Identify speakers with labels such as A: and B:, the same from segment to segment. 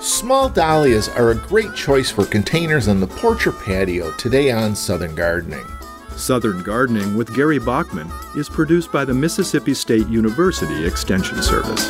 A: Small dahlias are a great choice for containers on the porch or patio today on Southern Gardening.
B: Southern Gardening with Gary Bachman is produced by the Mississippi State University Extension Service.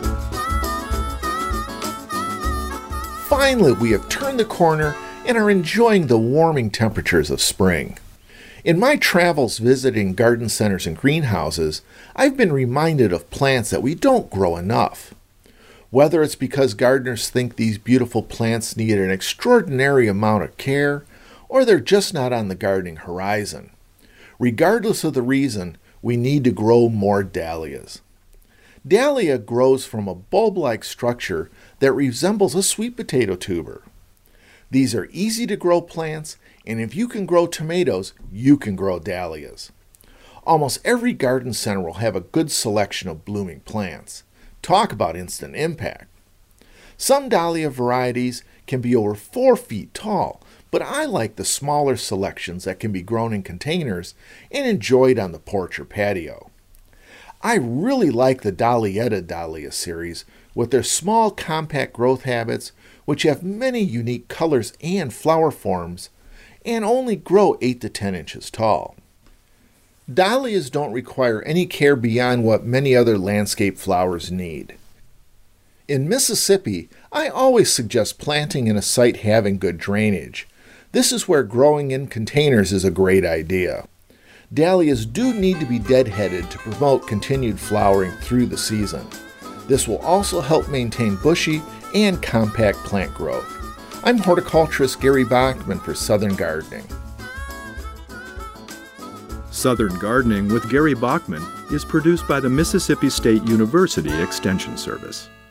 A: Finally, we have turned the corner and are enjoying the warming temperatures of spring. In my travels visiting garden centers and greenhouses, I've been reminded of plants that we don't grow enough. Whether it's because gardeners think these beautiful plants need an extraordinary amount of care, or they're just not on the gardening horizon. Regardless of the reason, we need to grow more dahlias. Dahlia grows from a bulb-like structure that resembles a sweet potato tuber. These are easy to grow plants, and if you can grow tomatoes, you can grow dahlias. Almost every garden center will have a good selection of blooming plants. Talk about instant impact. Some dahlia varieties can be over 4 feet tall, but I like the smaller selections that can be grown in containers and enjoyed on the porch or patio. I really like the Dahlietta Dahlia series with their small compact growth habits, which have many unique colors and flower forms, and only grow 8 to 10 inches tall. Dahlias don't require any care beyond what many other landscape flowers need. In Mississippi, I always suggest planting in a site having good drainage. This is where growing in containers is a great idea. Dahlias do need to be deadheaded to promote continued flowering through the season. This will also help maintain bushy and compact plant growth. I'm horticulturist Gary Bachman for Southern Gardening.
B: Southern Gardening with Gary Bachman is produced by the Mississippi State University Extension Service.